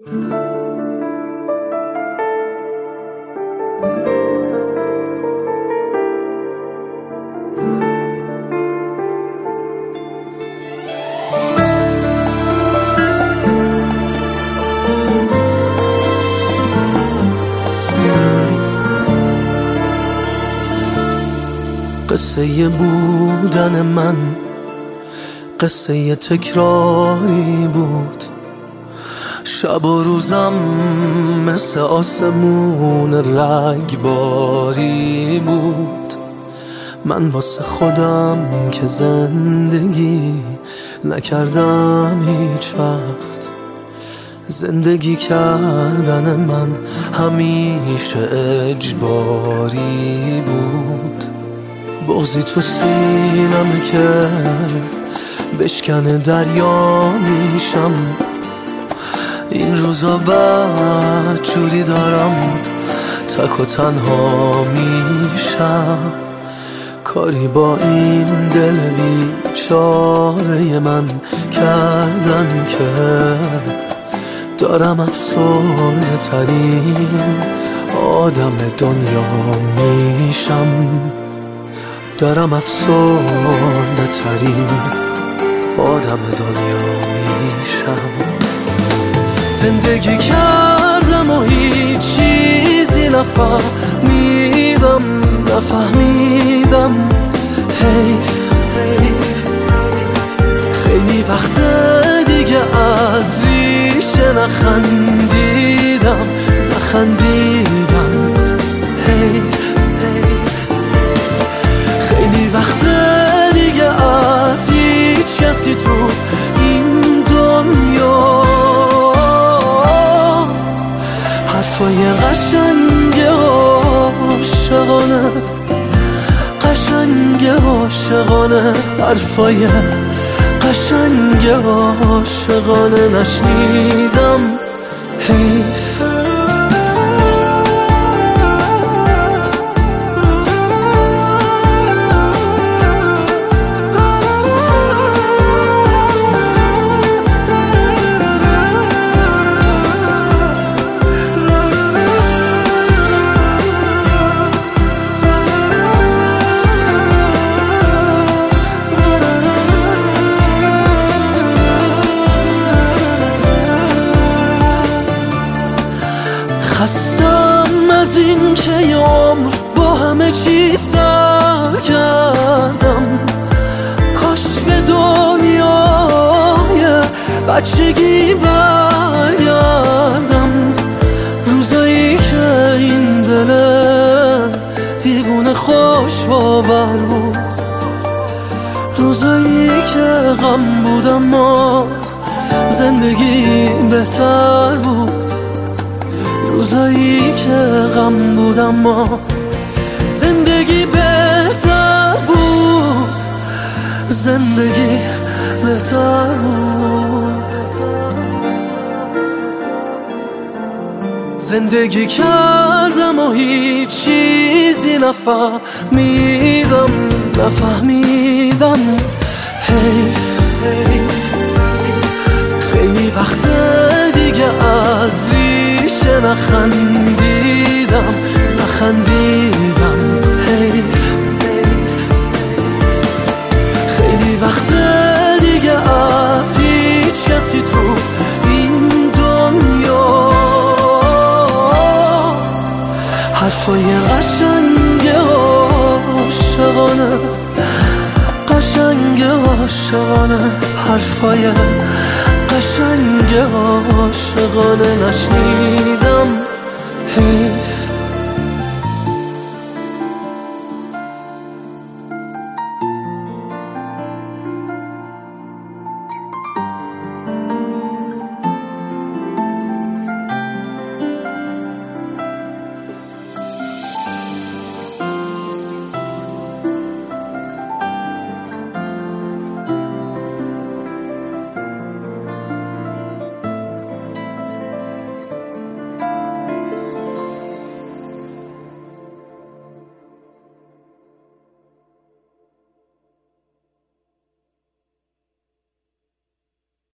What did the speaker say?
قصه بودن من قصه تکراری بود، شب و روزم مثل آسمون رگباری بود. من واسه خودم که زندگی نکردم هیچ وقت، زندگی کردن من همیشه اجباری بود. بغضی تو سینمه که بشکنه دریا میشم، این روزا بدجوری دارم تک و تنها میشم. کاری با این دل بیچاره من کردن که دارم افسرده ترین آدم دنیا میشم، دارم افسرده ترین آدم دنیا میشم. زندگی کردم و هیچ چیزی نفهمیدم حیف خیلی وقت دیگه از ریشه نخندیدم حیف خیلی وقت دیگه از هیچ کسی تو این دنیا حرفای قشنگ عاشقانه حرفای قشنگ عاشقانه نشنیدم حیف. خستم از این که یه عمر با همه چی سر کردم، کاش به دنیای بچگی برگردم. روزایی که این دل دیوونه خوش باور بود، روزایی که غم بود اما زندگی بهتر بود، روزایی که غم بود اما زندگی بهتر بود، زندگی بهتر بود. زندگی کردم و هیچ چیزی نفهمیدم حیف خیلی وقت دیگه از ریشه نخندیدم حیف خیلی وقت دیگه از هیچ کسی تو این دنیا حرفای قشنگ عاشقانه حرفای قشنگ عاشقانه نشنیدم حیف.